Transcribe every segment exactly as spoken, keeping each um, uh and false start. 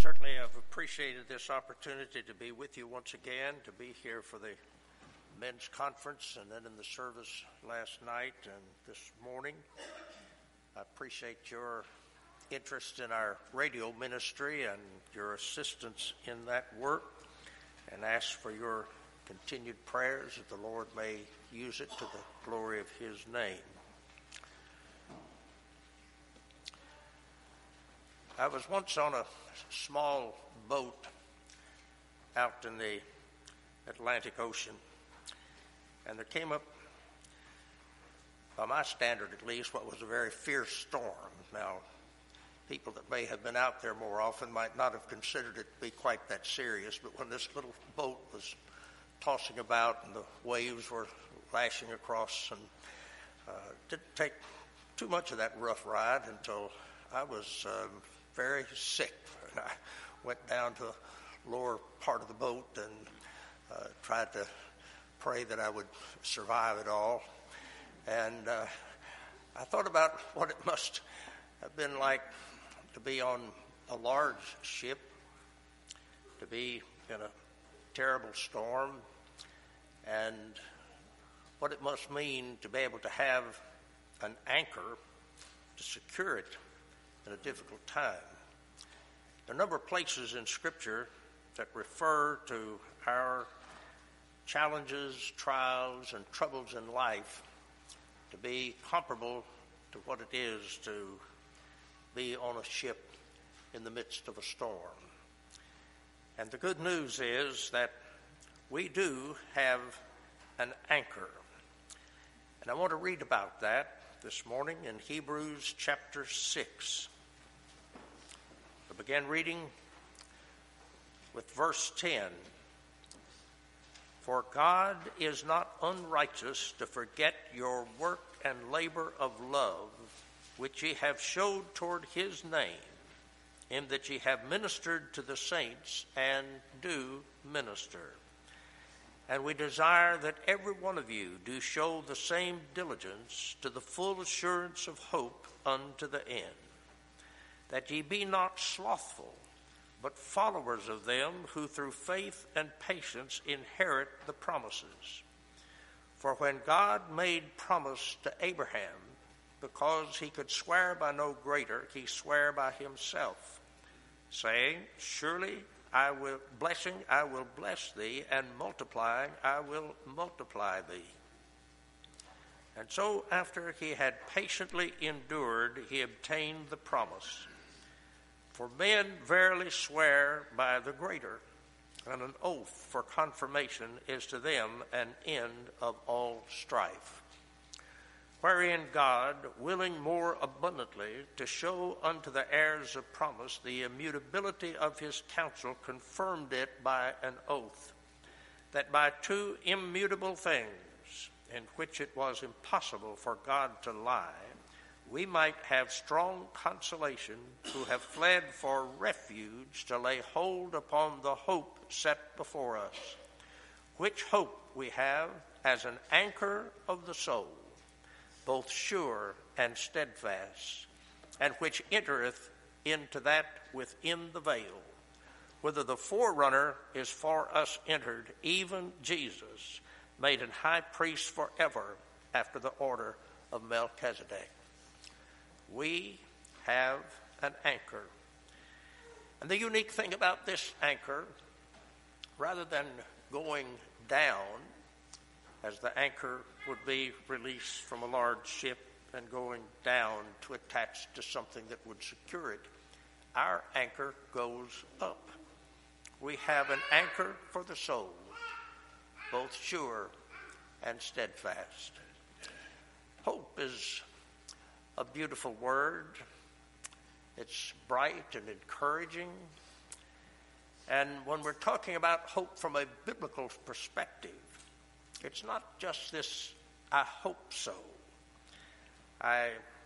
Certainly I've appreciated this opportunity to be with you once again, to be here for the men's conference and then in the service last night and this morning. I appreciate your interest in our radio ministry and your assistance in that work, and ask for your continued prayers that the Lord may use it to the glory of His name. I was once on a small boat out in the Atlantic Ocean, and there came up, by my standard at least, what was a very fierce storm. Now, people that may have been out there more often might not have considered it to be quite that serious, but when this little boat was tossing about and the waves were lashing across, and uh, didn't take too much of that rough ride until I was um, very sick. And I went down to the lower part of the boat and uh, tried to pray that I would survive it all. And uh, I thought about what it must have been like to be on a large ship, to be in a terrible storm, and what it must mean to be able to have an anchor to secure it in a difficult time. There are a number of places in Scripture that refer to our challenges, trials, and troubles in life to be comparable to what it is to be on a ship in the midst of a storm. And the good news is that we do have an anchor. And I want to read about that this morning in Hebrews chapter six. I begin reading with verse ten. For God is not unrighteous to forget your work and labor of love, which ye have showed toward his name, in that ye have ministered to the saints and do minister. And we desire that every one of you do show the same diligence to the full assurance of hope unto the end, that ye be not slothful, but followers of them who through faith and patience inherit the promises. For when God made promise to Abraham, because he could swear by no greater, he sware by himself, saying, Surely I will, blessing I will bless thee, and multiplying I will multiply thee. And so after he had patiently endured, he obtained the promise. For men verily swear by the greater, and an oath for confirmation is to them an end of all strife. Wherein God, willing more abundantly to show unto the heirs of promise the immutability of his counsel, confirmed it by an oath, that by two immutable things, in which it was impossible for God to lie, we might have strong consolation who have fled for refuge to lay hold upon the hope set before us, which hope we have as an anchor of the soul, both sure and steadfast, and which entereth into that within the veil, whither the forerunner is for us entered, even Jesus, made an high priest forever after the order of Melchizedek. We have an anchor. And the unique thing about this anchor, rather than going down, as the anchor would be released from a large ship and going down to attach to something that would secure it, our anchor goes up. We have an anchor for the soul, both sure and steadfast. Hope is a beautiful word. It's bright and encouraging. And when we're talking about hope from a biblical perspective, it's not just this, I hope so. I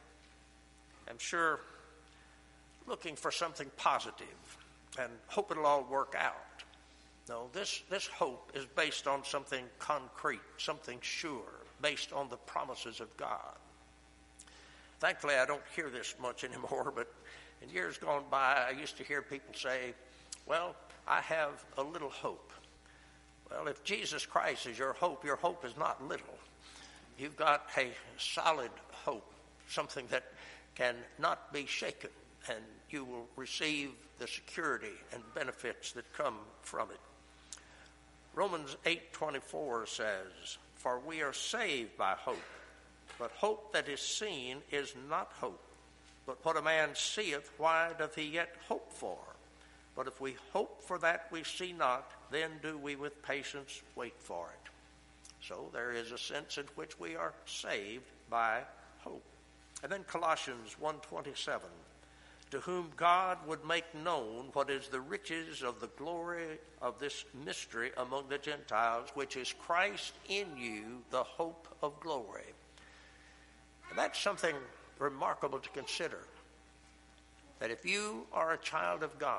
am sure looking for something positive and hope it'll all work out. No, this, this hope is based on something concrete, something sure, based on the promises of God. Thankfully, I don't hear this much anymore, but In years gone by, I used to hear people say, well, I have a little hope. Well, if Jesus Christ is your hope, your hope is not little. You've got a solid hope, something that can not be shaken, and you will receive the security and benefits that come from it. Romans eight twenty-four says, for we are saved by hope, but hope that is seen is not hope. But what a man seeth, why doth he yet hope for? But if we hope for that we see not, then do we with patience wait for it. So there is a sense in which we are saved by hope. And then Colossians one twenty-seven, to whom God would make known what is the riches of the glory of this mystery among the Gentiles, which is Christ in you, the hope of glory. And that's something remarkable to consider, that if you are a child of God,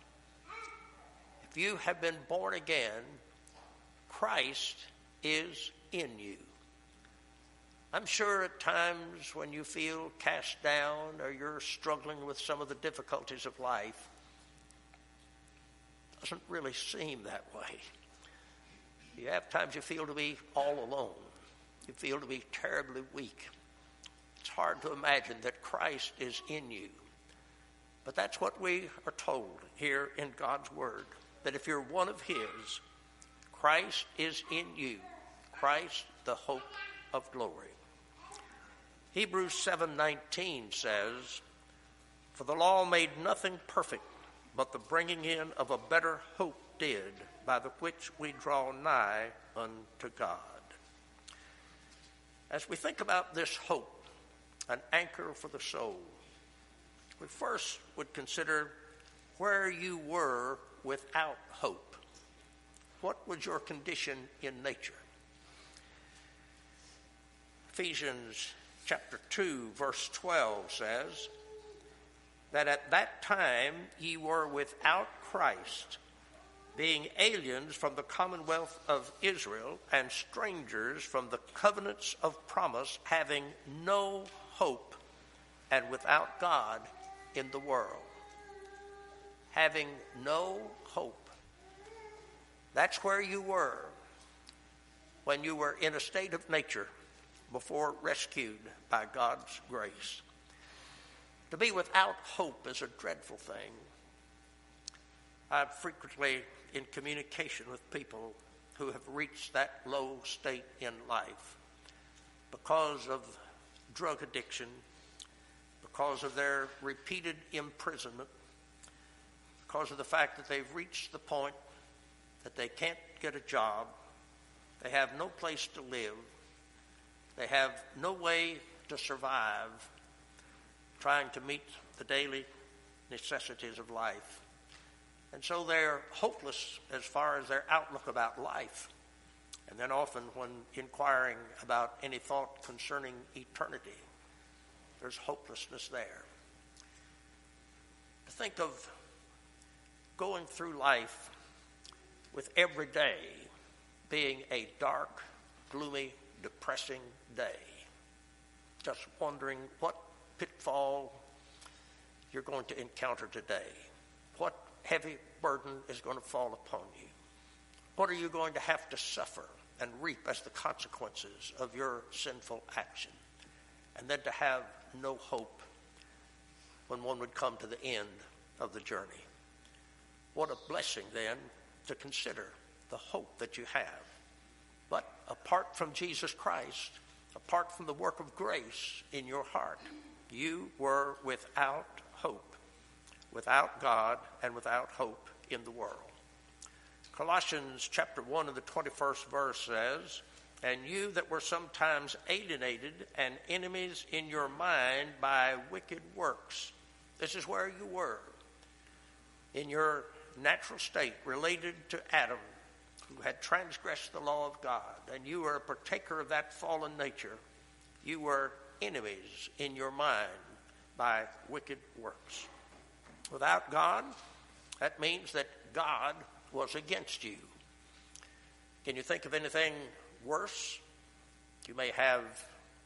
if you have been born again, Christ is in you. I'm sure at times when you feel cast down or you're struggling with some of the difficulties of life, it doesn't really seem that way. You have times you feel to be all alone. You feel to be terribly weak. It's hard to imagine that Christ is in you. But that's what we are told here in God's Word, that if you're one of His, Christ is in you. Christ, the hope of glory. Hebrews seven nineteen says, for the law made nothing perfect, but the bringing in of a better hope did, by the which we draw nigh unto God. As we think about this hope, an anchor for the soul, we first would consider where you were without hope. What was your condition in nature? Ephesians chapter two, verse twelve says, that at that time ye were without Christ, being aliens from the commonwealth of Israel and strangers from the covenants of promise, having no hope and without God in the world. Having no hope. That's where you were when you were in a state of nature before rescued by God's grace. To be without hope is a dreadful thing. I'm frequently in communication with people who have reached that low state in life because of drug addiction, because of their repeated imprisonment, because of the fact that they've reached the point that they can't get a job, they have no place to live, they have no way to survive, trying to meet the daily necessities of life. And so they're hopeless as far as their outlook about life. And then often when inquiring about any thought concerning eternity, there's hopelessness there. To think of going through life with every day being a dark, gloomy, depressing day, just wondering what pitfall you're going to encounter today, what heavy burden is going to fall upon you, what are you going to have to suffer and reap as the consequences of your sinful action, and then to have no hope when one would come to the end of the journey. What a blessing then to consider the hope that you have. But apart from Jesus Christ, apart from the work of grace in your heart, you were without hope, without God, and without hope in the world. Colossians chapter one and the twenty-first verse says, and you that were sometimes alienated and enemies in your mind by wicked works. This is where you were in your natural state, related to Adam, who had transgressed the law of God, and you were a partaker of that fallen nature. You were enemies in your mind by wicked works. Without God, that means that God was against you. Can you think of anything worse? You may have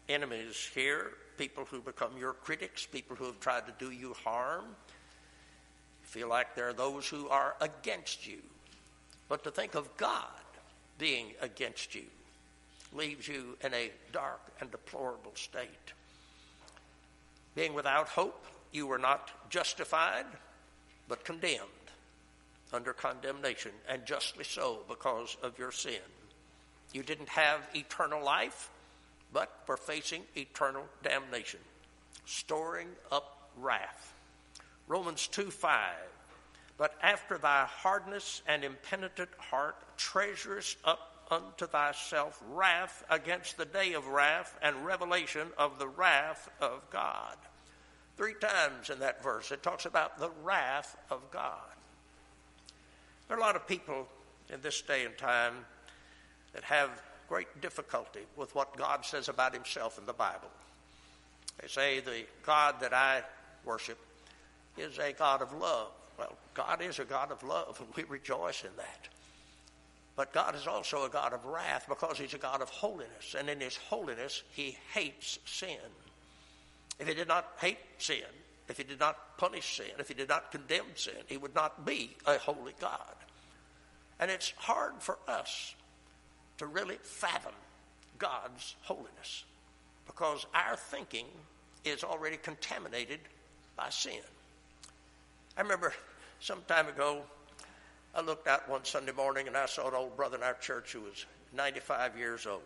enemies here, people who become your critics, people who have tried to do you harm. You feel like there are those who are against you. But to think of God being against you leaves you in a dark and deplorable state. Being without hope, you were not justified, but condemned, under condemnation, and justly so because of your sin. You didn't have eternal life, but were facing eternal damnation, storing up wrath. Romans two five, but after thy hardness and impenitent heart treasurest up unto thyself wrath against the day of wrath and revelation of the wrath of God. Three times in that verse it talks about the wrath of God. There are a lot of people in this day and time that have great difficulty with what God says about himself in the Bible. They say the God that I worship is a God of love. Well, God is a God of love, and we rejoice in that. But God is also a God of wrath because he's a God of holiness, and in his holiness he hates sin. If he did not hate sin, if he did not punish sin, if he did not condemn sin, he would not be a holy God. And it's hard for us to really fathom God's holiness because our thinking is already contaminated by sin. I remember some time ago, I looked out one Sunday morning and I saw an old brother in our church who was ninety-five years old.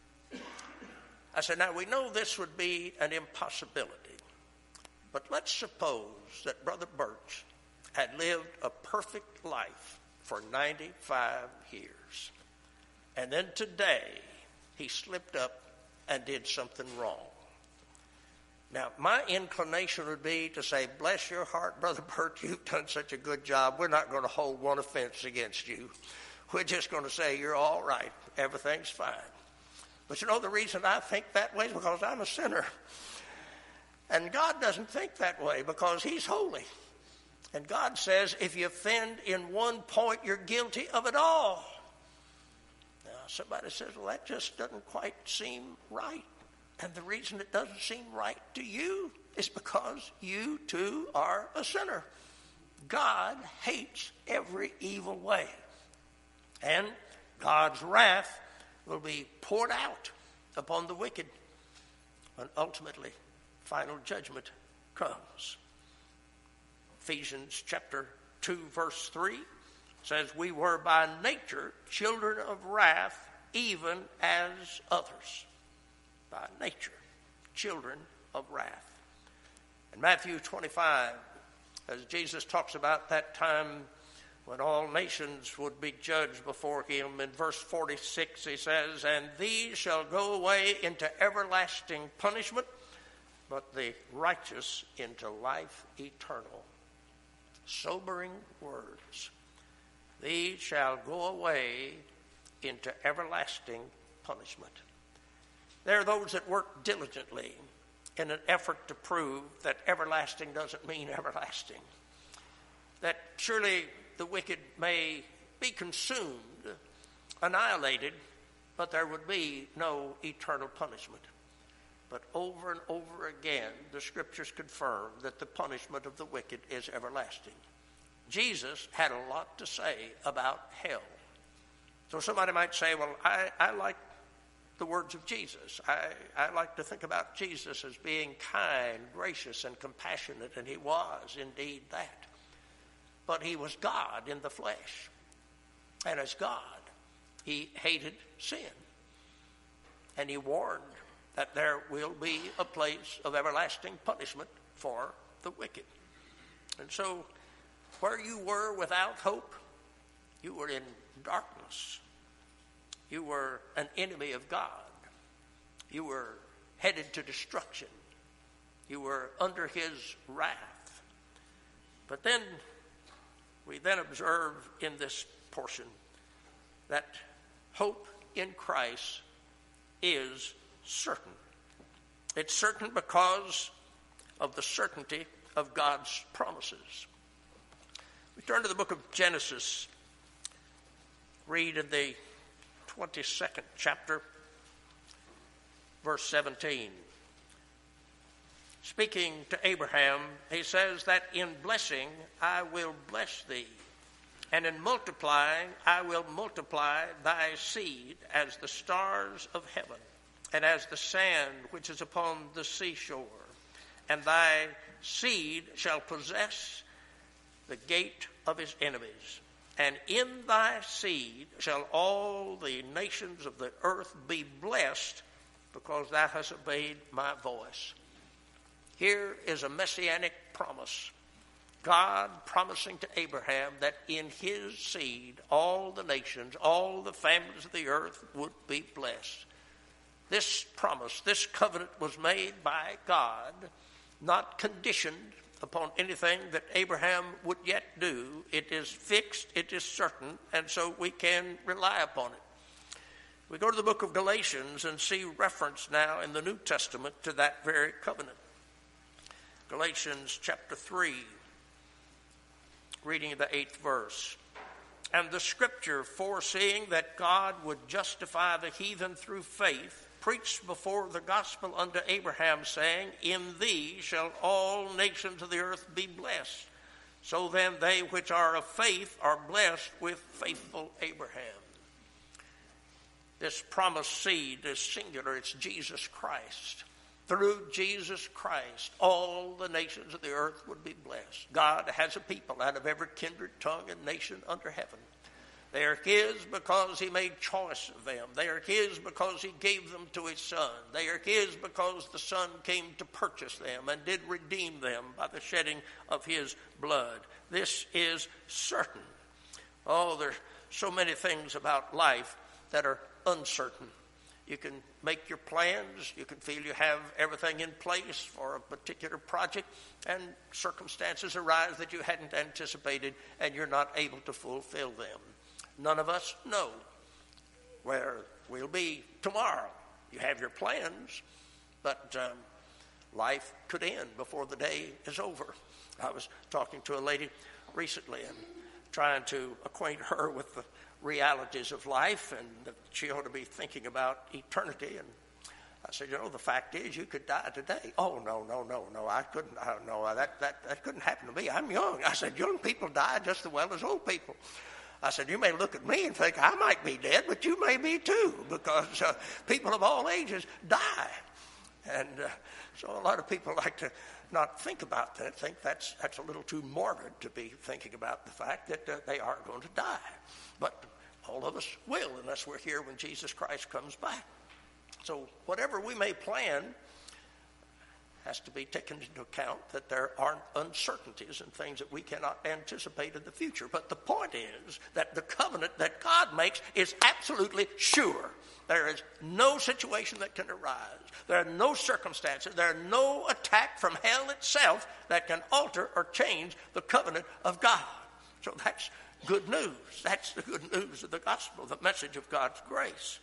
I said, now we know this would be an impossibility, but let's suppose that Brother Birch had lived a perfect life for ninety-five years. And then today, he slipped up and did something wrong. Now, my inclination would be to say, bless your heart, Brother Bert, you've done such a good job. We're not going to hold one offense against you. We're just going to say you're all right. Everything's fine. But you know, the reason I think that way is because I'm a sinner. And God doesn't think that way because he's holy. And God says if you offend in one point, you're guilty of it all. Now, somebody says, well, that just doesn't quite seem right. And the reason it doesn't seem right to you is because you too are a sinner. God hates every evil way. And God's wrath will be poured out upon the wicked when ultimately final judgment comes. Ephesians chapter two verse three says, we were by nature children of wrath, even as others. By nature, children of wrath. In Matthew twenty-five, as Jesus talks about that time when all nations would be judged before him, in verse forty-six he says, and these shall go away into everlasting punishment, but the righteous into life eternal. Sobering words. These shall go away into everlasting punishment. There are those that work diligently in an effort to prove that everlasting doesn't mean everlasting. That surely the wicked may be consumed, annihilated, but there would be no eternal punishment. But over and over again, the scriptures confirm that the punishment of the wicked is everlasting. Jesus had a lot to say about hell. So somebody might say, well, I, I like the words of Jesus. I, I like to think about Jesus as being kind, gracious, and compassionate, and he was indeed that. But he was God in the flesh. And as God, he hated sin. And he warned that there will be a place of everlasting punishment for the wicked. And so, where you were without hope, you were in darkness. You were an enemy of God. You were headed to destruction. You were under his wrath. But then, we then observe in this portion that hope in Christ is certain. It's certain because of the certainty of God's promises. We turn to the book of Genesis. Read in the twenty-second chapter, verse seventeen. Speaking to Abraham, he says that in blessing I will bless thee, and in multiplying I will multiply thy seed as the stars of heaven, and as the sand which is upon the seashore. And thy seed shall possess the gate of his enemies. And in thy seed shall all the nations of the earth be blessed, because thou hast obeyed my voice. Here is a messianic promise. God promising to Abraham that in his seed all the nations, all the families of the earth would be blessed. This promise, this covenant was made by God, not conditioned upon anything that Abraham would yet do. It is fixed, it is certain, and so we can rely upon it. We go to the book of Galatians and see reference now in the New Testament to that very covenant. Galatians chapter three, reading the eighth verse. And the scripture, foreseeing that God would justify the heathen through faith, preached before the gospel unto Abraham, saying, in thee shall all nations of the earth be blessed. So then they which are of faith are blessed with faithful Abraham. This promised seed is singular. It's Jesus Christ. Through Jesus Christ, all the nations of the earth would be blessed. God has a people out of every kindred, tongue, and nation under heaven. They are his because he made choice of them. They are his because he gave them to his Son. They are his because the Son came to purchase them and did redeem them by the shedding of his blood. This is certain. Oh, there are so many things about life that are uncertain. You can make your plans. You can feel you have everything in place for a particular project, and circumstances arise that you hadn't anticipated, and you're not able to fulfill them. None of us know where we'll be tomorrow. You have your plans, but um, life could end before the day is over. I was talking to a lady recently and trying to acquaint her with the realities of life, and that she ought to be thinking about eternity. And I said, you know, the fact is you could die today. Oh, no, no, no, no, I couldn't. I, no, that, that, that couldn't happen to me. I'm young. I said, young people die just as well as old people. I said, you may look at me and think I might be dead, but you may be too, because uh, people of all ages die. And uh, so a lot of people like to not think about that, think that's that's a little too morbid to be thinking about the fact that uh, they are going to die. But all of us will, unless we're here when Jesus Christ comes back. So whatever we may plan has to be taken into account that there are uncertainties and things that we cannot anticipate in the future. But the point is that the covenant that God makes is absolutely sure. There is no situation that can arise. There are no circumstances. There are no attack from hell itself that can alter or change the covenant of God. So that's good news. That's the good news of the gospel, the message of God's grace.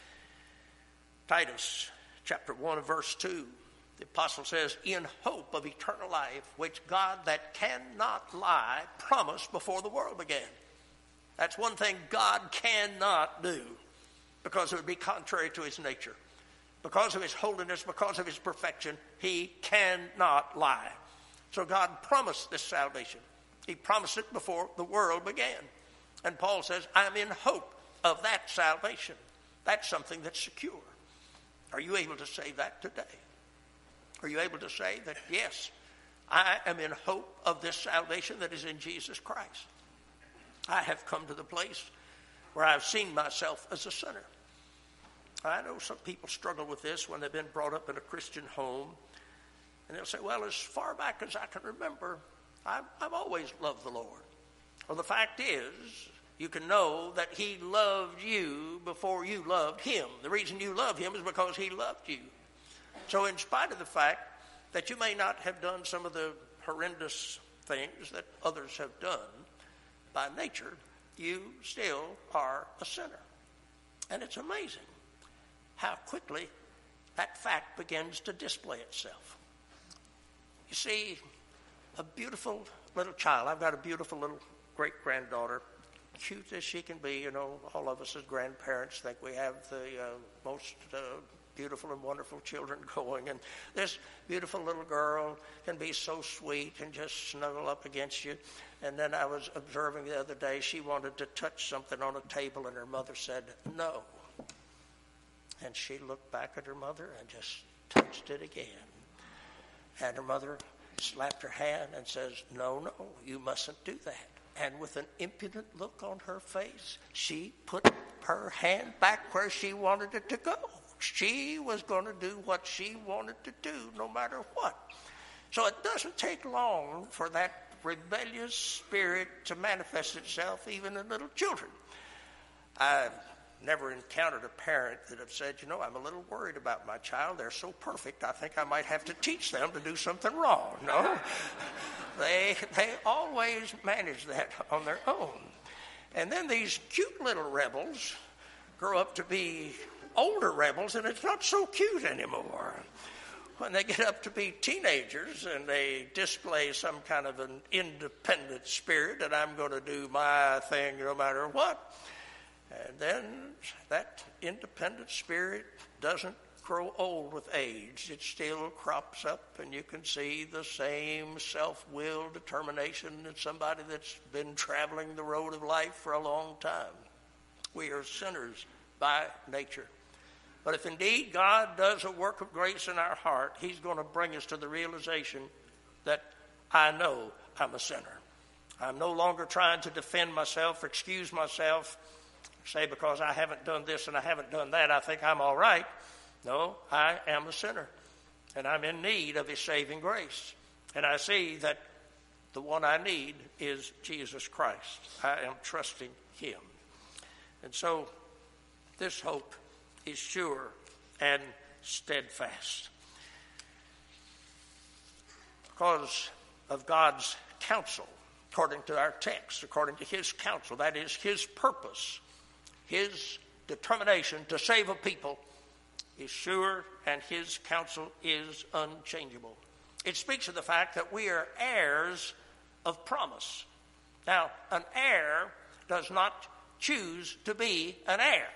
Titus chapter one and verse two, the apostle says, in hope of eternal life, which God that cannot lie promised before the world began. That's one thing God cannot do, because it would be contrary to his nature. Because of his holiness, because of his perfection, he cannot lie. So God promised this salvation. He promised it before the world began. And Paul says, I'm in hope of that salvation. That's something that's secure. Are you able to say that today? Are you able to say that, yes, I am in hope of this salvation that is in Jesus Christ? I have come to the place where I've seen myself as a sinner. I know some people struggle with this when they've been brought up in a Christian home. And they'll say, well, as far back as I can remember, I've, I've always loved the Lord. Well, the fact is, you can know that he loved you before you loved him. The reason you love him is because he loved you. So in spite of the fact that you may not have done some of the horrendous things that others have done, by nature, you still are a sinner. And it's amazing how quickly that fact begins to display itself. You see, a beautiful little child, I've got a beautiful little great-granddaughter, cute as she can be. You know, all of us as grandparents think we have the uh, most uh, beautiful and wonderful children going, and this beautiful little girl can be so sweet and just snuggle up against you. And then I was observing the other day, she wanted to touch something on a table, and her mother said, no. And she looked back at her mother and just touched it again. And her mother slapped her hand and says, no, no, you mustn't do that. And with an impudent look on her face, she put her hand back where she wanted it to go. She was going to do what she wanted to do, no matter what. So it doesn't take long for that rebellious spirit to manifest itself even in little children. I never encountered a parent that have said, you know, I'm a little worried about my child. They're so perfect, I think I might have to teach them to do something wrong. No. They they always manage that on their own. And then these cute little rebels grow up to be older rebels, and it's not so cute anymore. When they get up to be teenagers and they display some kind of an independent spirit, and I'm going to do my thing no matter what, and then that independent spirit doesn't grow old with age. It still crops up, and you can see the same self-will determination in somebody that's been traveling the road of life for a long time. We are sinners by nature. But if indeed God does a work of grace in our heart, he's going to bring us to the realization that I know I'm a sinner. I'm no longer trying to defend myself, excuse myself, say because I haven't done this and I haven't done that, I think I'm all right. No, I am a sinner, and I'm in need of his saving grace. And I see that the one I need is Jesus Christ. I am trusting him. And so this hope is sure and steadfast because of God's counsel, according to our text, according to his counsel. That is his purpose, his determination to save a people is sure, and his counsel is unchangeable. It speaks of the fact that we are heirs of promise. Now, an heir does not choose to be an heir.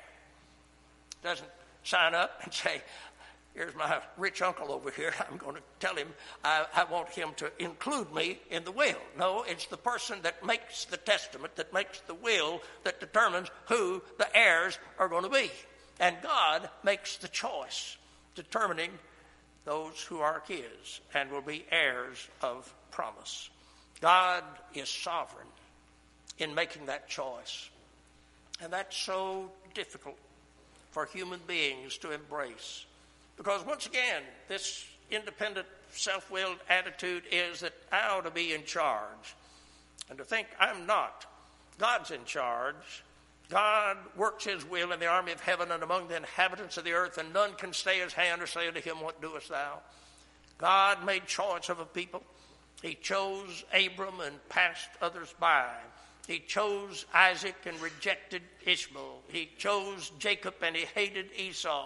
Doesn't sign up and say, here's my rich uncle over here, I'm going to tell him I, I want him to include me in the will. No, it's the person that makes the testament, that makes the will, that determines who the heirs are going to be. And God makes the choice, determining those who are his and will be heirs of promise. God is sovereign in making that choice. And that's so difficult for human beings to embrace. Because once again, this independent, self-willed attitude is that I ought to be in charge. And to think I'm not. God's in charge. God works his will in the army of heaven and among the inhabitants of the earth, and none can stay his hand or say unto him, what doest thou? God made choice of a people. He chose Abram and passed others by. He chose Isaac and rejected Ishmael. He chose Jacob and he hated Esau.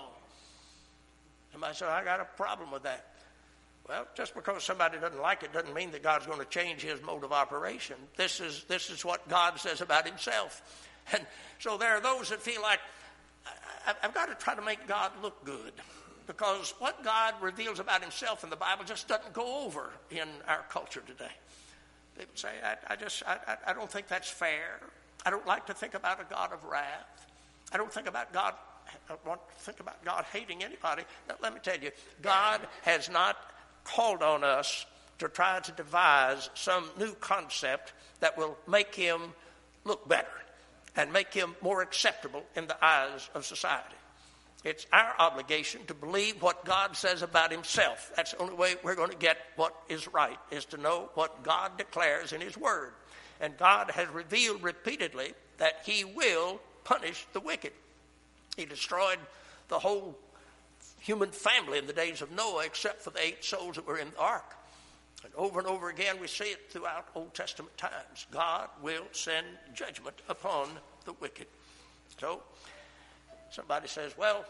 Somebody said, I got a problem with that. Well, just because somebody doesn't like it doesn't mean that God's going to change his mode of operation. This is, this is what God says about himself. And so there are those that feel like, I've got to try to make God look good, because what God reveals about himself in the Bible just doesn't go over in our culture today. People say, I, I just, I, I don't think that's fair. I don't like to think about a God of wrath. I don't think about God, I want to think about God hating anybody. Now, let me tell you, God has not called on us to try to devise some new concept that will make him look better and make him more acceptable in the eyes of society. It's our obligation to believe what God says about himself. That's the only way we're going to get what is right, is to know what God declares in his word. And God has revealed repeatedly that he will punish the wicked. He destroyed the whole human family in the days of Noah except for the eight souls that were in the ark. And over and over again we see it throughout Old Testament times. God will send judgment upon the wicked. So somebody says, well,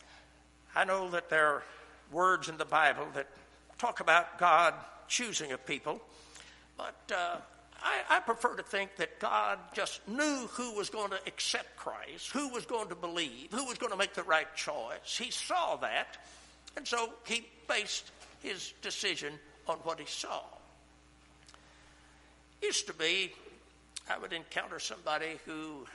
I know that there are words in the Bible that talk about God choosing a people, but uh, I, I prefer to think that God just knew who was going to accept Christ, who was going to believe, who was going to make the right choice. He saw that, and so he based his decision on what he saw. Used to be, I would encounter somebody who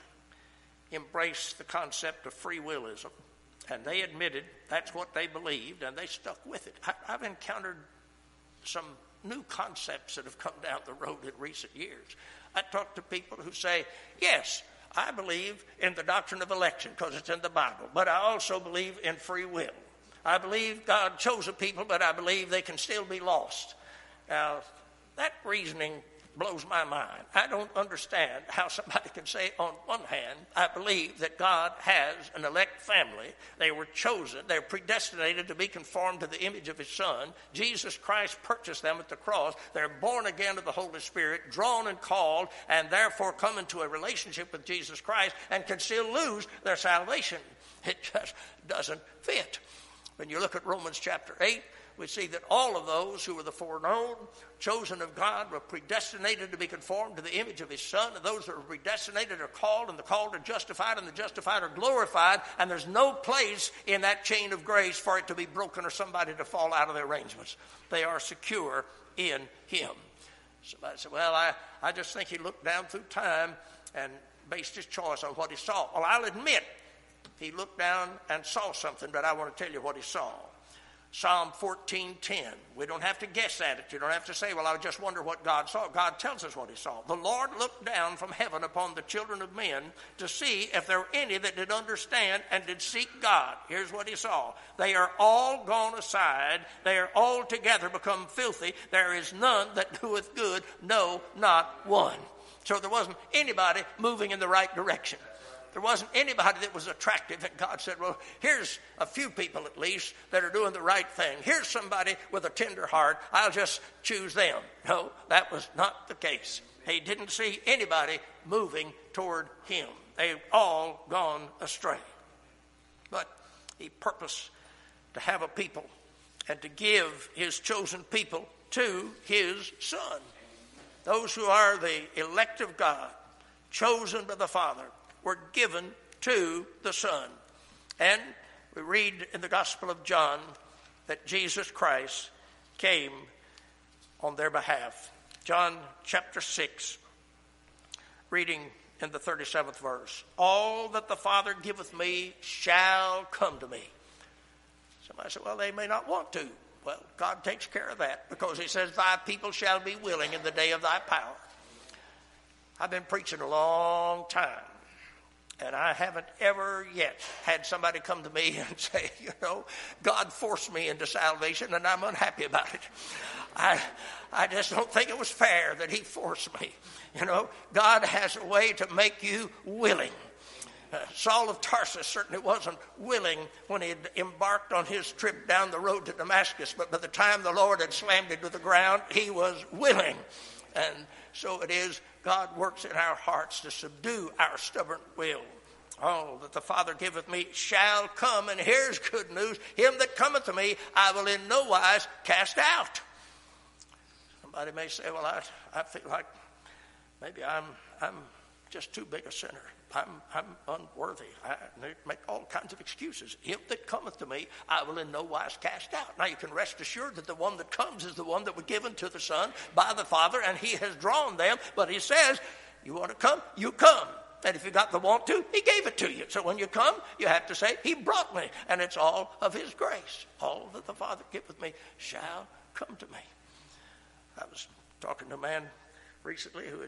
embraced the concept of free willism, and they admitted that's what they believed, and they stuck with it. I, I've encountered some new concepts that have come down the road in recent years. I talk to people who say, yes, I believe in the doctrine of election because it's in the Bible, but I also believe in free will. I believe God chose a people, but I believe they can still be lost. Now, that reasoning blows my mind. I don't understand how somebody can say, on one hand, I believe that God has an elect family. They were chosen. They're predestinated to be conformed to the image of his Son. Jesus Christ purchased them at the cross. They're born again of the Holy Spirit, drawn and called, and therefore come into a relationship with Jesus Christ and can still lose their salvation. It just doesn't fit. When you look at Romans chapter eight, we see that all of those who were the foreknown, chosen of God, were predestinated to be conformed to the image of his Son. And those that are predestinated are called, and the called are justified, and the justified are glorified. And there's no place in that chain of grace for it to be broken or somebody to fall out of their arrangements. They are secure in him. Somebody said, well, I, I just think he looked down through time and based his choice on what he saw. Well, I'll admit he looked down and saw something, but I want to tell you what he saw. Psalm fourteen ten. We don't have to guess at it. You don't have to say, well, I just wonder what God saw. God tells us what he saw. The Lord looked down from heaven upon the children of men to see if there were any that did understand and did seek God. Here's what he saw. They are all gone aside. They are all together become filthy. There is none that doeth good, no, not one. So there wasn't anybody moving in the right direction. There wasn't anybody that was attractive, and God said, well, here's a few people at least that are doing the right thing. Here's somebody with a tender heart. I'll just choose them. No, that was not the case. He didn't see anybody moving toward him. They've all gone astray. But he purposed to have a people and to give his chosen people to his Son. Those who are the elect of God, chosen by the Father, were given to the Son. And we read in the Gospel of John that Jesus Christ came on their behalf. John chapter six, reading in the thirty-seventh verse. All that the Father giveth me shall come to me. Somebody said, well, they may not want to. Well, God takes care of that because he says, thy people shall be willing in the day of thy power. I've been preaching a long time. And I haven't ever yet had somebody come to me and say, you know, God forced me into salvation and I'm unhappy about it. I I just don't think it was fair that he forced me. You know, God has a way to make you willing. Uh, Saul of Tarsus certainly wasn't willing when he had embarked on his trip down the road to Damascus, but by the time the Lord had slammed him to the ground, he was willing. And so it is, God works in our hearts to subdue our stubborn will. All that the Father giveth me shall come, and here's good news. Him that cometh to me, I will in no wise cast out. Somebody may say, well, I, I feel like maybe I'm I'm just too big a sinner. I'm I'm unworthy. I make all kinds of excuses. Him that cometh to me, I will in no wise cast out. Now you can rest assured that the one that comes is the one that was given to the Son by the Father, and he has drawn them. But he says, you want to come? You come. And if you got the want to, he gave it to you. So when you come, you have to say, he brought me. And it's all of his grace. All that the Father giveth me shall come to me. I was talking to a man recently who had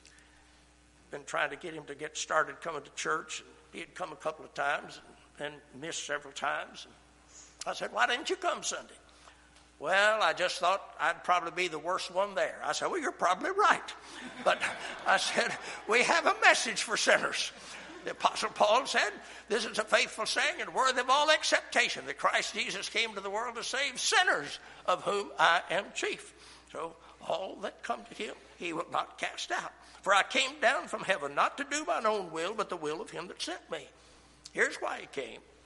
been trying to get him to get started coming to church. And he had come a couple of times and then missed several times. And I said, why didn't you come Sunday? Well, I just thought I'd probably be the worst one there. I said, well, you're probably right. But I said, we have a message for sinners. The Apostle Paul said, this is a faithful saying and worthy of all acceptation, that Christ Jesus came to the world to save sinners, of whom I am chief. So all that come to him, he will not cast out. For I came down from heaven not to do mine own will, but the will of him that sent me. Here's why he came.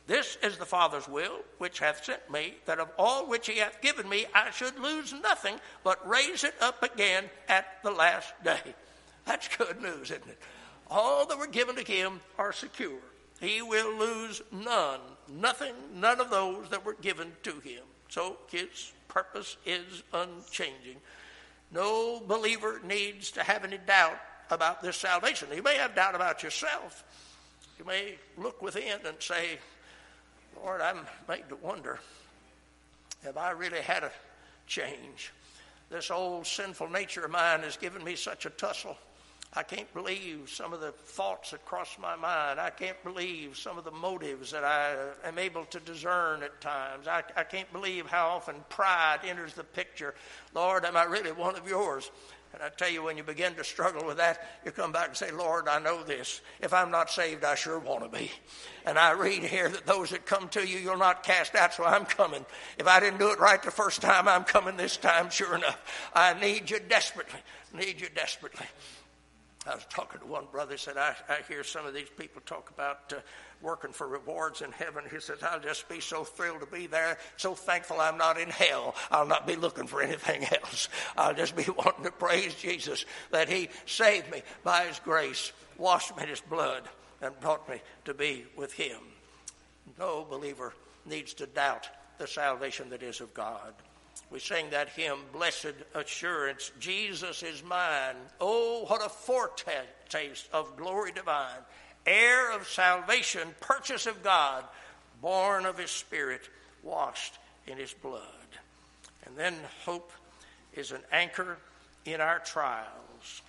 This is the Father's will, which hath sent me, that of all which he hath given me I should lose nothing, but raise it up again at the last day. That's good news, isn't it? All that were given to him are secure. He will lose none, nothing, none of those that were given to him. So his purpose is unchanging. No believer needs to have any doubt about this salvation. You may have doubt about yourself. You may look within and say, Lord, I'm made to wonder, have I really had a change? This old sinful nature of mine has given me such a tussle. I can't believe some of the thoughts that cross my mind. I can't believe some of the motives that I am able to discern at times. I, I can't believe how often pride enters the picture. Lord, am I really one of yours? And I tell you, when you begin to struggle with that, you come back and say, Lord, I know this. If I'm not saved, I sure want to be. And I read here that those that come to you, you'll not cast out, so I'm coming. If I didn't do it right the first time, I'm coming this time, sure enough. I need you desperately. Need you desperately. I was talking to one brother. He said, I, I hear some of these people talk about uh, working for rewards in heaven. He says, I'll just be so thrilled to be there, so thankful I'm not in hell. I'll not be looking for anything else. I'll just be wanting to praise Jesus that he saved me by his grace, washed me in his blood, and brought me to be with him. No believer needs to doubt the salvation that is of God. We sing that hymn, Blessed Assurance, Jesus is mine. Oh, what a foretaste of glory divine. Heir of salvation, purchase of God, born of his Spirit, washed in his blood. And then hope is an anchor in our trials.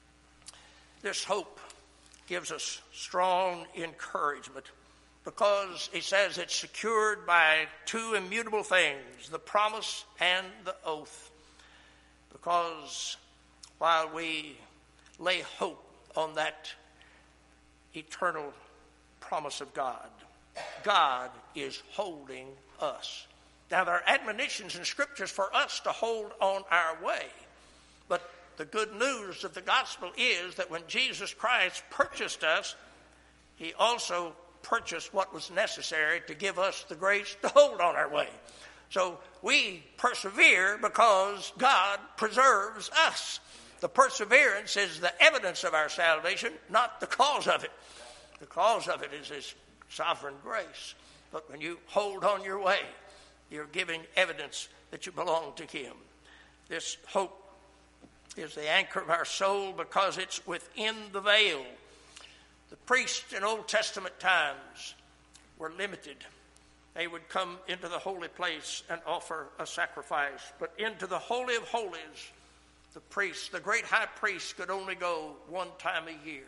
This hope gives us strong encouragement, because he says it's secured by two immutable things, the promise and the oath. Because while we lay hope on that eternal promise of God, God is holding us. Now, there are admonitions in scriptures for us to hold on our way. But the good news of the gospel is that when Jesus Christ purchased us, he also purchased what was necessary to give us the grace to hold on our way. So we persevere because God preserves us. The perseverance is the evidence of our salvation, not the cause of it. The cause of it is his sovereign grace. But when you hold on your way, you're giving evidence that you belong to him. This hope is the anchor of our soul because it's within the veil. The priests in Old Testament times were limited. They would come into the holy place and offer a sacrifice. But into the Holy of Holies, the priest, the great high priest, could only go one time a year.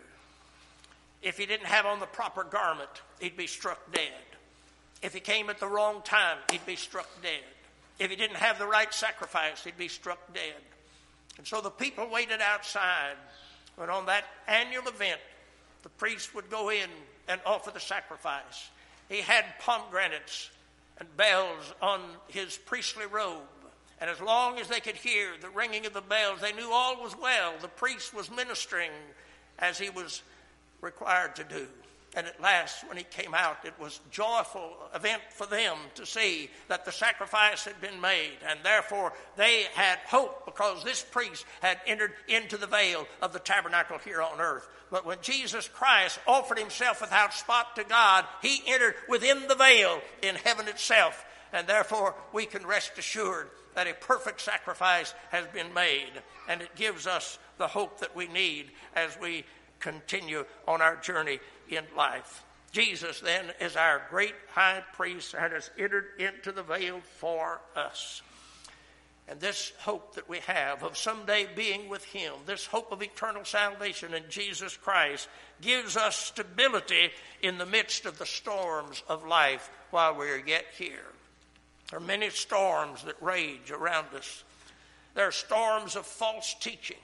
If he didn't have on the proper garment, he'd be struck dead. If he came at the wrong time, he'd be struck dead. If he didn't have the right sacrifice, he'd be struck dead. And so the people waited outside when on that annual event, the priest would go in and offer the sacrifice. He had pomegranates and bells on his priestly robe. And as long as they could hear the ringing of the bells, they knew all was well. The priest was ministering as he was required to do. And at last, when he came out, it was a joyful event for them to see that the sacrifice had been made. And therefore, they had hope because this priest had entered into the veil of the tabernacle here on earth. But when Jesus Christ offered himself without spot to God, he entered within the veil in heaven itself. And therefore, we can rest assured that a perfect sacrifice has been made. And it gives us the hope that we need as we continue on our journey in life. Jesus then is our great high priest and has entered into the veil for us. And this hope that we have of someday being with him, this hope of eternal salvation in Jesus Christ, gives us stability in the midst of the storms of life while we are yet here. There are many storms that rage around us. There are storms of false teaching.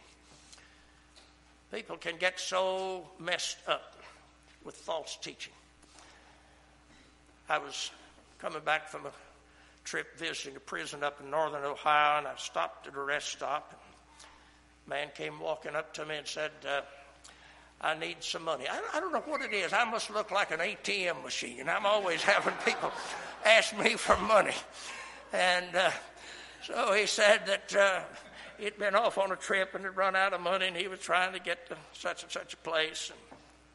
People can get so messed up with false teaching. I was coming back from a trip visiting a prison up in northern Ohio, and I stopped at a rest stop. A man came walking up to me and said, uh, I need some money. I, I don't know what it is. I must look like an A T M machine. I'm always having people ask me for money. And uh, so he said that uh, he'd been off on a trip and had run out of money, and he was trying to get to such and such a place. And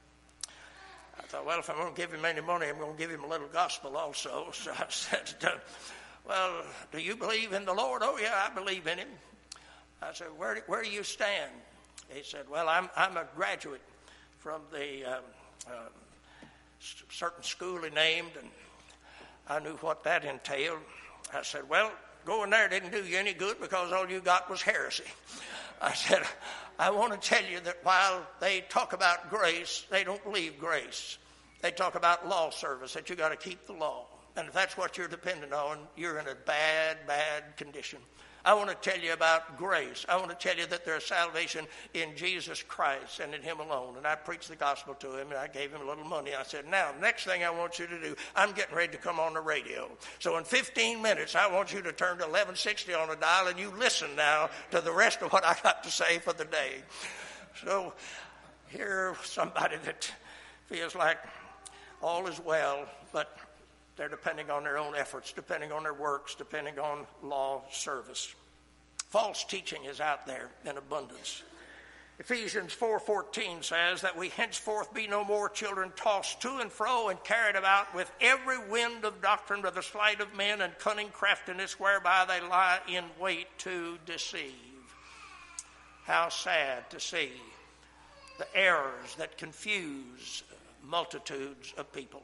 I thought, well, if I'm going to give him any money, I'm going to give him a little gospel also. So I said, uh, well, do you believe in the Lord? Oh, yeah, I believe in him. I said, where, where do you stand? He said, well, I'm, I'm a graduate from the um, uh, certain school he named, and I knew what that entailed. I said, well, going there didn't do you any good because all you got was heresy. I said, I want to tell you that while they talk about grace, they don't believe grace. They talk about law service, that you got to keep the law. And if that's what you're dependent on, you're in a bad, bad condition. I want to tell you about grace. I want to tell you that there's salvation in Jesus Christ and in him alone. And I preached the gospel to him, and I gave him a little money. I said, now, next thing I want you to do, I'm getting ready to come on the radio. So in fifteen minutes, I want you to turn to eleven sixty on the dial, and you listen now to the rest of what I got to say for the day. So here's somebody that feels like all is well, but they're depending on their own efforts, depending on their works, depending on law service. False teaching is out there in abundance. Ephesians four fourteen says that we henceforth be no more children tossed to and fro and carried about with every wind of doctrine by the sleight of men and cunning craftiness whereby they lie in wait to deceive. How sad to see the errors that confuse multitudes of people.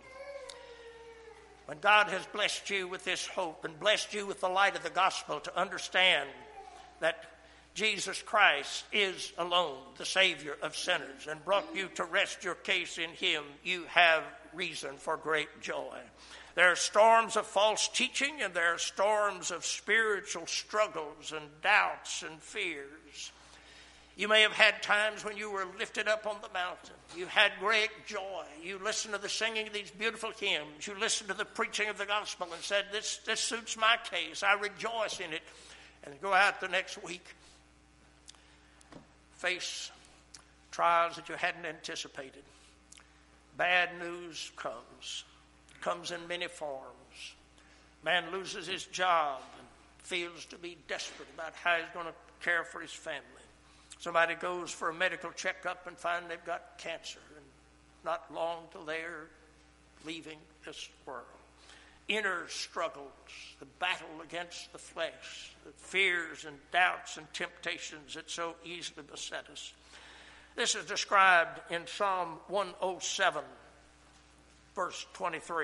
When God has blessed you with this hope and blessed you with the light of the gospel to understand that Jesus Christ is alone the Savior of sinners and brought you to rest your case in him, you have reason for great joy. There are storms of false teaching, and there are storms of spiritual struggles and doubts and fears. You may have had times when you were lifted up on the mountain. You had great joy. You listened to the singing of these beautiful hymns. You listened to the preaching of the gospel and said, this, this suits my case. I rejoice in it. And go out the next week, face trials that you hadn't anticipated. Bad news comes. It comes in many forms. Man loses his job and feels to be desperate about how he's going to care for his family. Somebody goes for a medical checkup and finds they've got cancer, and not long till they're leaving this world. Inner struggles, the battle against the flesh, the fears and doubts and temptations that so easily beset us. This is described in Psalm one oh seven, verse twenty-three.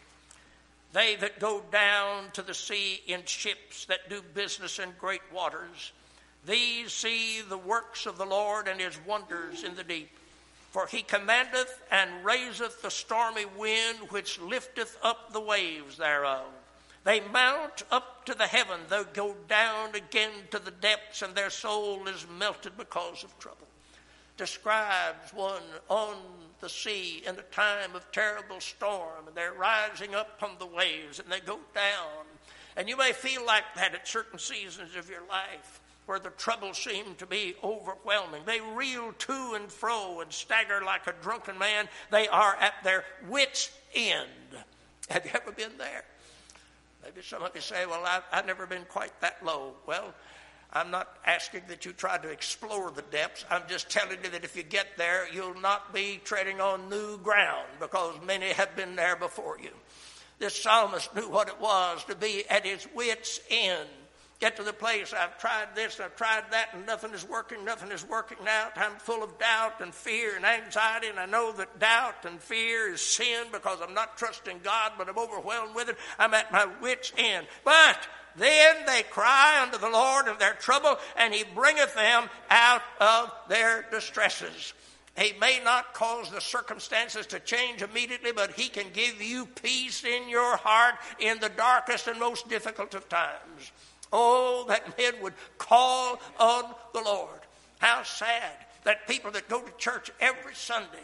They that go down to the sea in ships that do business in great waters, these see the works of the Lord and his wonders in the deep. For he commandeth and raiseth the stormy wind, which lifteth up the waves thereof. They mount up to the heaven, they go down again to the depths, and their soul is melted because of trouble. Describes one on the sea in a time of terrible storm, and they're rising up from the waves, and they go down. And you may feel like that at certain seasons of your life, where the troubles seem to be overwhelming. They reel to and fro and stagger like a drunken man. They are at their wits' end. Have you ever been there? Maybe some of you say, well, I've, I've never been quite that low. Well, I'm not asking that you try to explore the depths. I'm just telling you that if you get there, you'll not be treading on new ground, because many have been there before you. This psalmist knew what it was to be at his wits' end. Get to the place, I've tried this, I've tried that, and nothing is working, nothing is working now. I'm full of doubt and fear and anxiety, and I know that doubt and fear is sin because I'm not trusting God, but I'm overwhelmed with it. I'm at my wits' end. But then they cry unto the Lord of their trouble, and he bringeth them out of their distresses. He may not cause the circumstances to change immediately, but he can give you peace in your heart in the darkest and most difficult of times. Oh, that men would call on the Lord. How sad that people that go to church every Sunday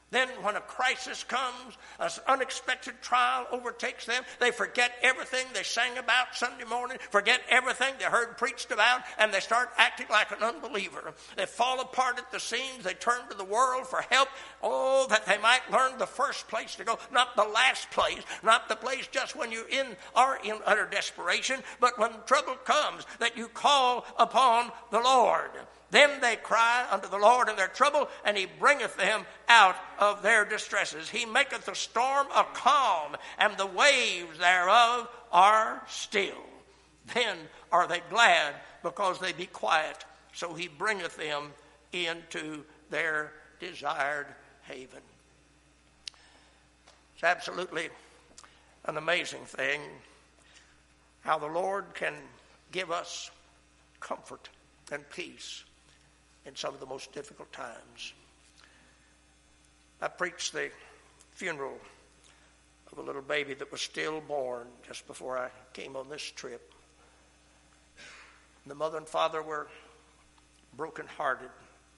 Then when a crisis comes, an unexpected trial overtakes them, they forget everything they sang about Sunday morning, forget everything they heard preached about, and they start acting like an unbeliever. They fall apart at the seams. They turn to the world for help. Oh, that they might learn the first place to go, not the last place, not the place just when you in, are in utter desperation, but when trouble comes, that you call upon the Lord. Then they cry unto the Lord in their trouble, and he bringeth them out of their distresses. He maketh the storm a calm, and the waves thereof are still. Then are they glad, because they be quiet. So he bringeth them into their desired haven. It's absolutely an amazing thing how the Lord can give us comfort and peace in some of the most difficult times. I preached the funeral of a little baby that was stillborn just before I came on this trip. The mother and father were brokenhearted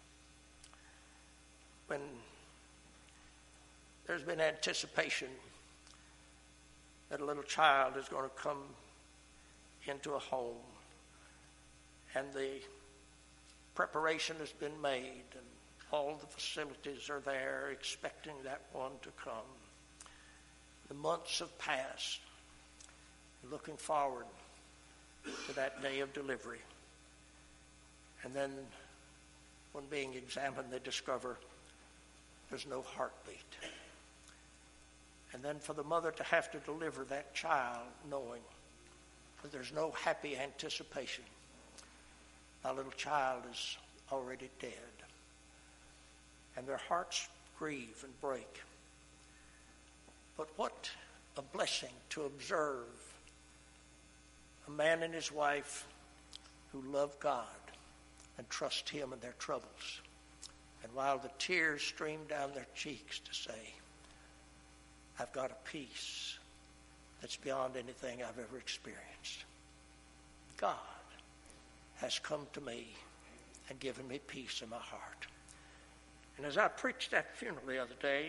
when there's been anticipation that a little child is going to come into a home, and the preparation has been made, and all the facilities are there expecting that one to come. The months have passed, looking forward to that day of delivery. And then when being examined, they discover there's no heartbeat. And then for the mother to have to deliver that child knowing that there's no happy anticipation. My little child is already dead. And their hearts grieve and break. But what a blessing to observe a man and his wife who love God and trust him in their troubles. And while the tears stream down their cheeks, to say, I've got a peace that's beyond anything I've ever experienced. God has come to me and given me peace in my heart. And as I preached that funeral the other day,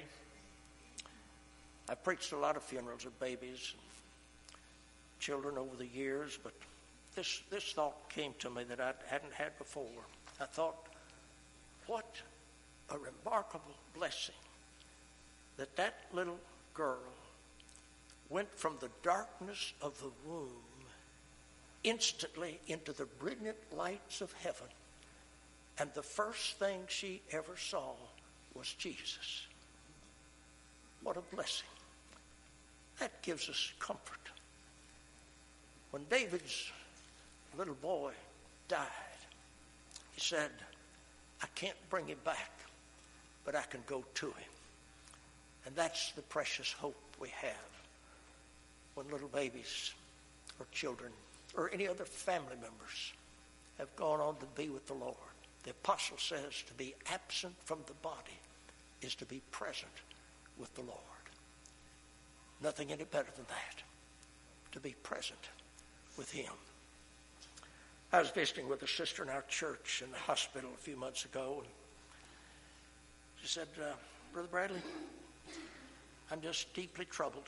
I've preached a lot of funerals of babies and children over the years, but this, this thought came to me that I hadn't had before. I thought, what a remarkable blessing that that little girl went from the darkness of the womb instantly into the brilliant lights of heaven. And the first thing she ever saw was Jesus. What a blessing. That gives us comfort. When David's little boy died, he said, I can't bring him back, but I can go to him. And that's the precious hope we have when little babies or children or any other family members have gone on to be with the Lord. The apostle says to be absent from the body is to be present with the Lord. Nothing any better than that, to be present with him. I was visiting with a sister in our church in the hospital a few months ago, and she said, uh, Brother Bradley, I'm just deeply troubled.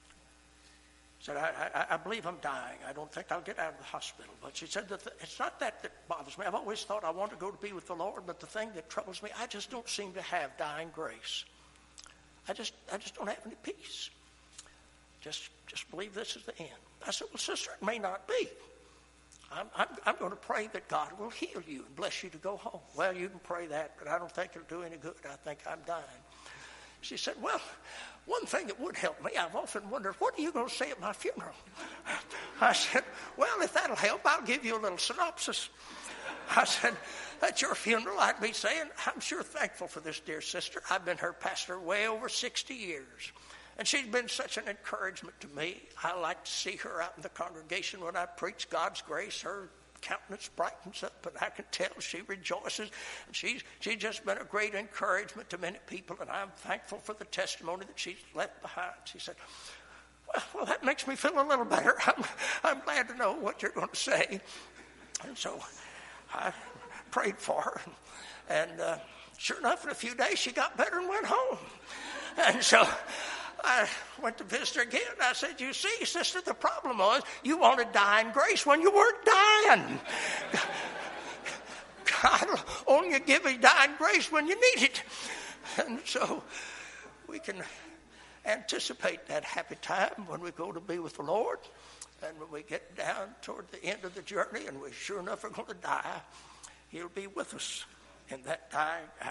She said, I, I, I believe I'm dying. I don't think I'll get out of the hospital. But she said, that the, it's not that that bothers me. I've always thought I want to go to be with the Lord, but the thing that troubles me, I just don't seem to have dying grace. I just I just don't have any peace. Just just believe this is the end. I said, well, sister, it may not be. I'm, I'm, I'm going to pray that God will heal you and bless you to go home. Well, you can pray that, but I don't think it'll do any good. I think I'm dying. She said, well, one thing that would help me, I've often wondered, what are you going to say at my funeral? I said, well, if that'll help, I'll give you a little synopsis. I said, at your funeral, I'd be saying, I'm sure thankful for this dear sister. I've been her pastor way over sixty years. And she's been such an encouragement to me. I like to see her out in the congregation when I preach God's grace. Her countenance brightens up, and I can tell she rejoices. And she's, she's just been a great encouragement to many people, and I'm thankful for the testimony that she's left behind. She said, well, well that makes me feel a little better. I'm, I'm glad to know what you're going to say. And so I prayed for her, and uh, Sure enough, in a few days, she got better and went home. And so I went to visit her again. I said, you see, sister, the problem was you wanted dying grace when you weren't dying. God will only give you dying grace when you need it. And so we can anticipate that happy time when we go to be with the Lord. And when we get down toward the end of the journey and we sure enough are going to die, he'll be with us in that dying hour.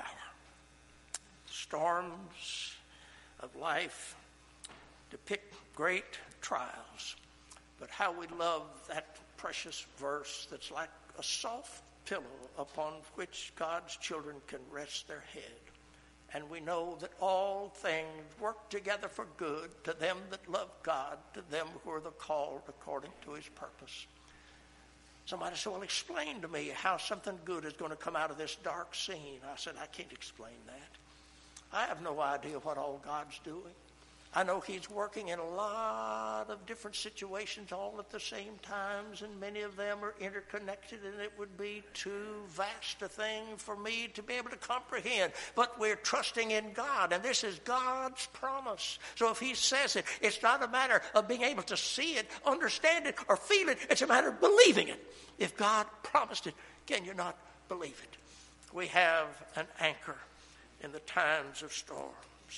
Storms of life depict great trials, but how we love that precious verse that's like a soft pillow upon which God's children can rest their head. And we know that all things work together for good to them that love God, to them who are the called according to his purpose. Somebody said, well, explain to me how something good is going to come out of this dark scene. I said, I can't explain that. I have no idea what all God's doing. I know he's working in a lot of different situations all at the same times, and many of them are interconnected, and it would be too vast a thing for me to be able to comprehend. But we're trusting in God, and this is God's promise. So if he says it, it's not a matter of being able to see it, understand it, or feel it. It's a matter of believing it. If God promised it, can you not believe it? We have an anchor in the times of storms.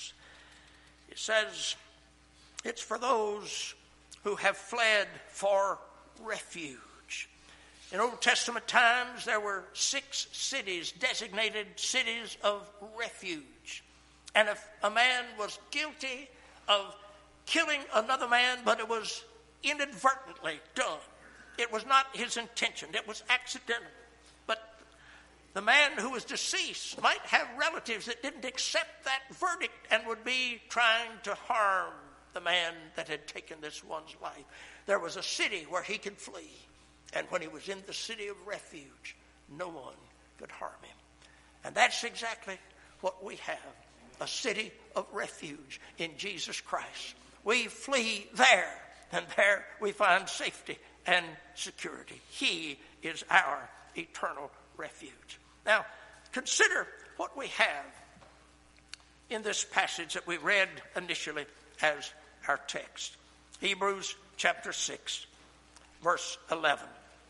It says it's for those who have fled for refuge. In Old Testament times, there were six cities, designated cities of refuge. And if a man was guilty of killing another man, but it was inadvertently done, it was not his intention, it was accidental. But the man who was deceased might have relatives that didn't accept that verdict and would be trying to harm the man that had taken this one's life. There was a city where he could flee. And when he was in the city of refuge, no one could harm him. And that's exactly what we have, a city of refuge in Jesus Christ. We flee there, and there we find safety and security. He is our eternal refuge. Now, consider what we have in this passage that we read initially as our text. Hebrews chapter six, verse eleven.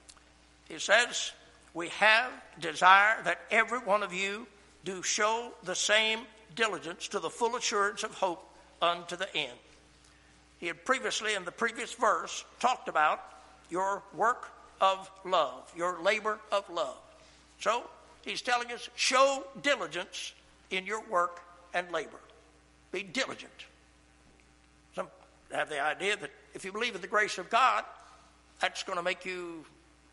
He says, we have desire that every one of you do show the same diligence to the full assurance of hope unto the end. He had previously, in the previous verse, talked about your work of love, your labor of love. So, he's telling us, show diligence in your work and labor. Be diligent. Some have the idea that if you believe in the grace of God, that's going to make you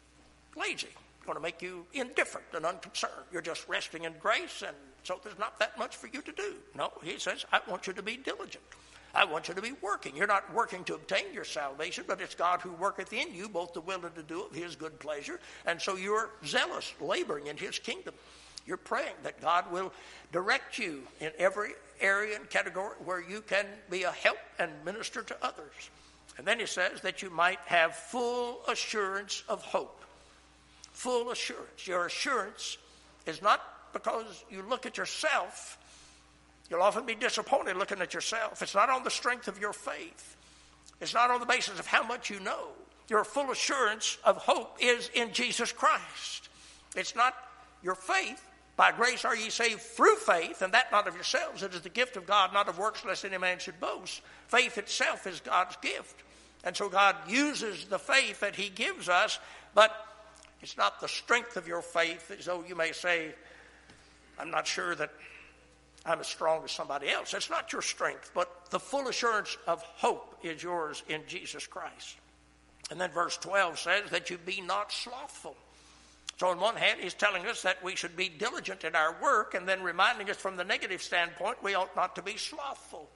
lazy. It's going to make you indifferent and unconcerned. You're just resting in grace, and so there's not that much for you to do. No, he says, I want you to be diligent. I want you to be working. You're not working to obtain your salvation, but it's God who worketh in you both to will and to do of his good pleasure. And so you're zealous, laboring in his kingdom. You're praying that God will direct you in every area and category where you can be a help and minister to others. And then he says that you might have full assurance of hope. Full assurance. Your assurance is not because you look at yourself. You'll often be disappointed looking at yourself. It's not on the strength of your faith. It's not on the basis of how much you know. Your full assurance of hope is in Jesus Christ. It's not your faith. By grace are ye saved through faith, and that not of yourselves. It is the gift of God, not of works, lest any man should boast. Faith itself is God's gift. And so God uses the faith that he gives us, but it's not the strength of your faith, as though you may say, I'm not sure that I'm as strong as somebody else. It's not your strength, but the full assurance of hope is yours in Jesus Christ. And then verse twelve says that you be not slothful. So on one hand, he's telling us that we should be diligent in our work, and then reminding us from the negative standpoint, we ought not to be slothful.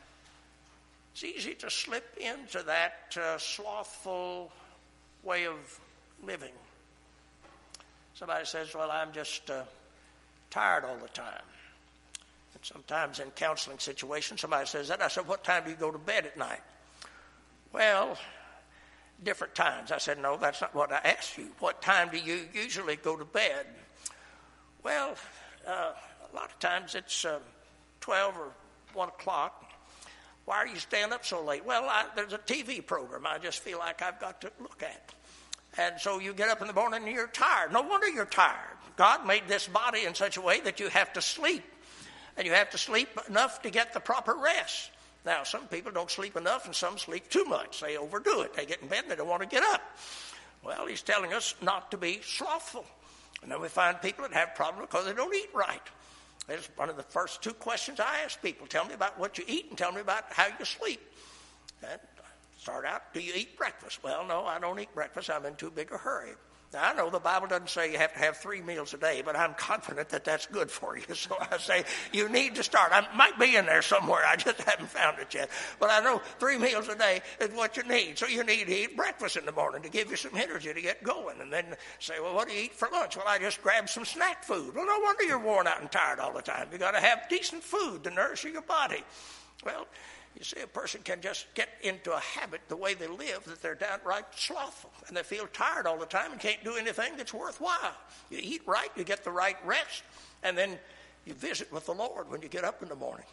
It's easy to slip into that uh, slothful way of living. Somebody says, well, I'm just uh, tired all the time. And sometimes in counseling situations, somebody says that. I said, what time do you go to bed at night? Well, different times. I said, no, that's not what I asked you. What time do you usually go to bed? Well, uh, a lot of times it's um, twelve or one o'clock. Why are you staying up so late? Well, I, there's a T V program I just feel like I've got to look at. And so you get up in the morning and you're tired. No wonder you're tired. God made this body in such a way that you have to sleep. And you have to sleep enough to get the proper rest. Now, some people don't sleep enough and some sleep too much. They overdo it. They get in bed and they don't want to get up. Well, he's telling us not to be slothful. And then we find people that have problems because they don't eat right. That's one of the first two questions I ask people. Tell me about what you eat and tell me about how you sleep. And start out, do you eat breakfast? Well, no, I don't eat breakfast. I'm in too big a hurry. Now, I know the Bible doesn't say you have to have three meals a day, but I'm confident that that's good for you. So I say you need to start. I might be in there somewhere. I just haven't found it yet. But I know three meals a day is what you need. So you need to eat breakfast in the morning to give you some energy to get going. And then say, well, what do you eat for lunch? Well, I just grab some snack food. Well, no wonder you're worn out and tired all the time. You got to have decent food to nourish your body. Well, you see, a person can just get into a habit the way they live that they're downright slothful and they feel tired all the time and can't do anything that's worthwhile. You eat right, you get the right rest, and then you visit with the Lord when you get up in the morning.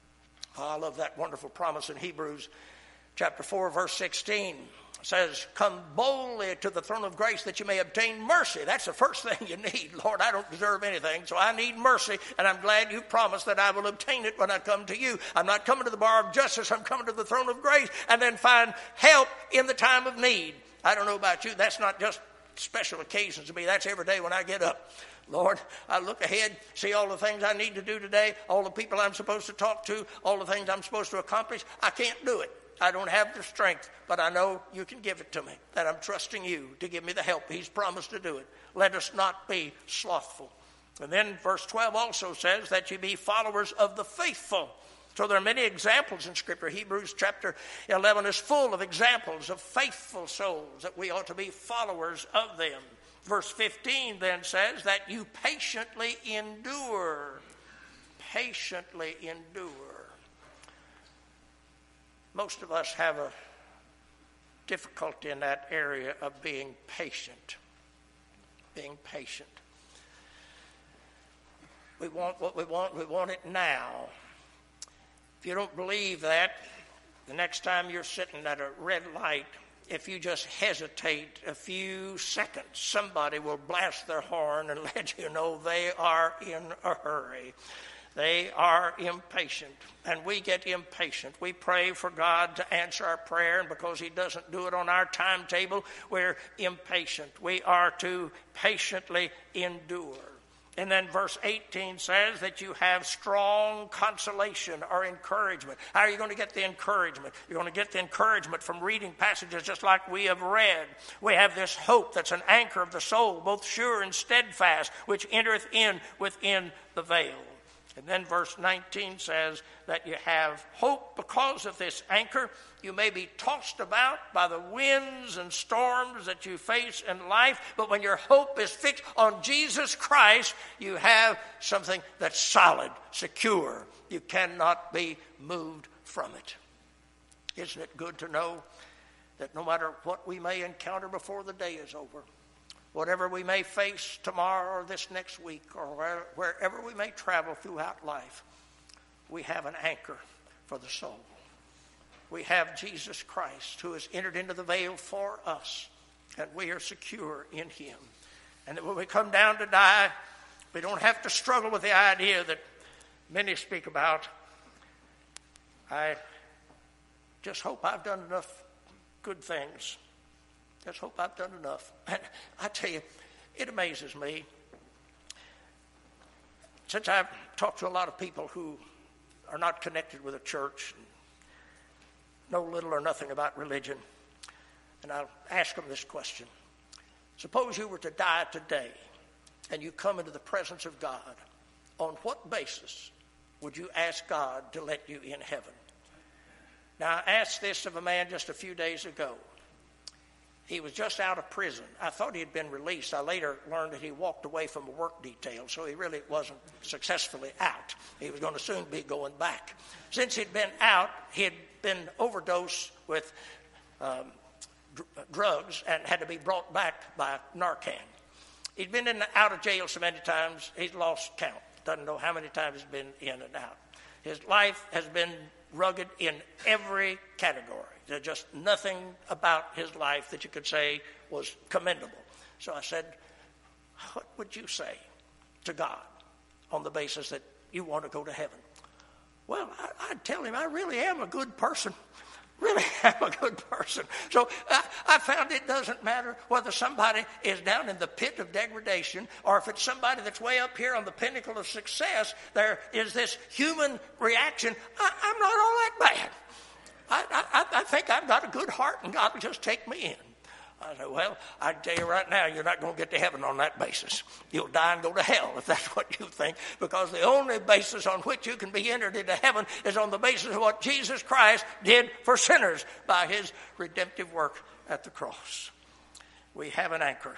Oh, I love that wonderful promise in Hebrews chapter four, verse sixteen. It says, come boldly to the throne of grace that you may obtain mercy. That's the first thing you need. Lord, I don't deserve anything, so I need mercy, and I'm glad you promised that I will obtain it when I come to you. I'm not coming to the bar of justice. I'm coming to the throne of grace and then find help in the time of need. I don't know about you. That's not just special occasions to me. That's every day when I get up. Lord, I look ahead, see all the things I need to do today, all the people I'm supposed to talk to, all the things I'm supposed to accomplish. I can't do it. I don't have the strength, but I know you can give it to me, that I'm trusting you to give me the help. He's promised to do it. Let us not be slothful. And then verse twelve also says that you be followers of the faithful. So there are many examples in Scripture. Hebrews chapter eleven is full of examples of faithful souls that we ought to be followers of them. Verse fifteen then says that you patiently endure. Patiently endure. Most of us have a difficulty in that area of being patient. Being patient. We want what we want, we want it now. If you don't believe that, the next time you're sitting at a red light, if you just hesitate a few seconds, somebody will blast their horn and let you know they are in a hurry. They are impatient, and we get impatient. We pray for God to answer our prayer, and because he doesn't do it on our timetable, we're impatient. We are to patiently endure. And then verse eighteen says that you have strong consolation or encouragement. How are you going to get the encouragement? You're going to get the encouragement from reading passages just like we have read. We have this hope that's an anchor of the soul, both sure and steadfast, which entereth in within the veil. And then verse nineteen says that you have hope because of this anchor. You may be tossed about by the winds and storms that you face in life, but when your hope is fixed on Jesus Christ, you have something that's solid, secure. You cannot be moved from it. Isn't it good to know that no matter what we may encounter before the day is over, whatever we may face tomorrow or this next week or where, wherever we may travel throughout life, we have an anchor for the soul. We have Jesus Christ who has entered into the veil for us, and we are secure in him. And that when we come down to die, we don't have to struggle with the idea that many speak about. I just hope I've done enough good things. Just hope I've done enough. And I tell you, it amazes me. Since I've talked to a lot of people who are not connected with a church, know little or nothing about religion, and I'll ask them this question. Suppose you were to die today and you come into the presence of God. On what basis would you ask God to let you in heaven? Now, I asked this of a man just a few days ago. He was just out of prison. I thought he had been released. I later learned that he walked away from a work detail, so he really wasn't successfully out. He was going to soon be going back. Since he'd been out, he had been overdosed with um, dr- drugs and had to be brought back by Narcan. He'd been in and out of jail so many times, he'd lost count. doesn't know how many times he's been in and out. His life has been rugged in every category. There's just nothing about his life that you could say was commendable. So I said, what would you say to God on the basis that you want to go to heaven? Well, I, I'd tell him I really am a good person. Really am a good person. So I, I found it doesn't matter whether somebody is down in the pit of degradation or if it's somebody that's way up here on the pinnacle of success. There is this human reaction. I, I'm not all that bad. I, I, I think I've got a good heart and God will just take me in. I said, well, I can tell you right now, you're not going to get to heaven on that basis. You'll die and go to hell if that's what you think, because the only basis on which you can be entered into heaven is on the basis of what Jesus Christ did for sinners by his redemptive work at the cross. We have an anchor,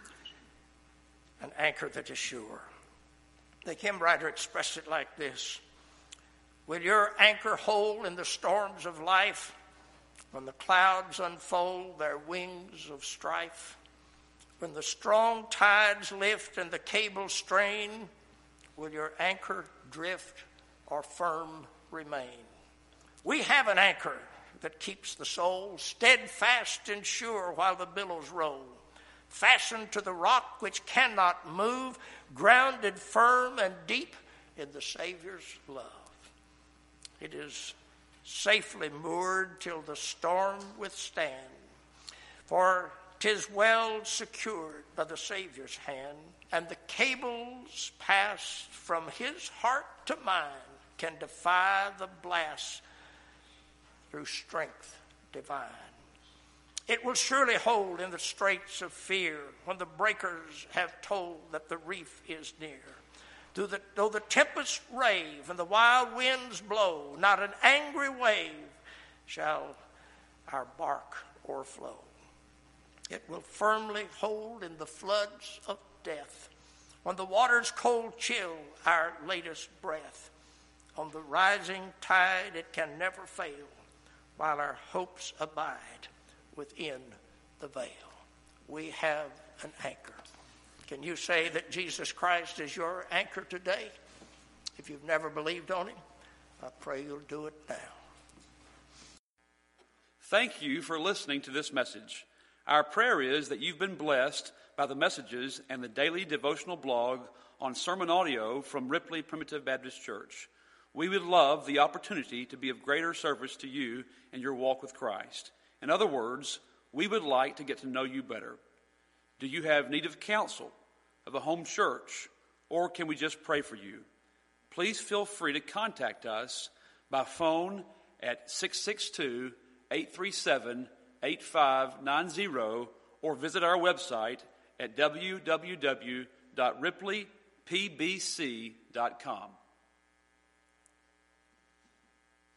an anchor that is sure. The hymn writer expressed it like this: will your anchor hold in the storms of life, when the clouds unfold their wings of strife? When the strong tides lift and the cables strain, will your anchor drift or firm remain? We have an anchor that keeps the soul steadfast and sure while the billows roll, fastened to the rock which cannot move, grounded firm and deep in the Savior's love. It is safely moored till the storm withstand, for 'tis well secured by the Savior's hand, and the cables passed from his heart to mine can defy the blast through strength divine. It will surely hold in the straits of fear when the breakers have told that the reef is near. Though the, though the tempests rave and the wild winds blow, not an angry wave shall our bark o'erflow. It will firmly hold in the floods of death, when the water's cold chill our latest breath. On the rising tide it can never fail, while our hopes abide within the veil. We have an anchor. Can you say that Jesus Christ is your anchor today? If you've never believed on him, I pray you'll do it now. Thank you for listening to this message. Our prayer is that you've been blessed by the messages and the daily devotional blog on sermon audio from Ripley Primitive Baptist Church. We would love the opportunity to be of greater service to you in your walk with Christ. In other words, we would like to get to know you better. Do you have need of counsel, of a home church, or can we just pray for you? Please feel free to contact us by phone at six six two, eight three seven, eight five nine zero or visit our website at w w w dot ripley p b c dot com.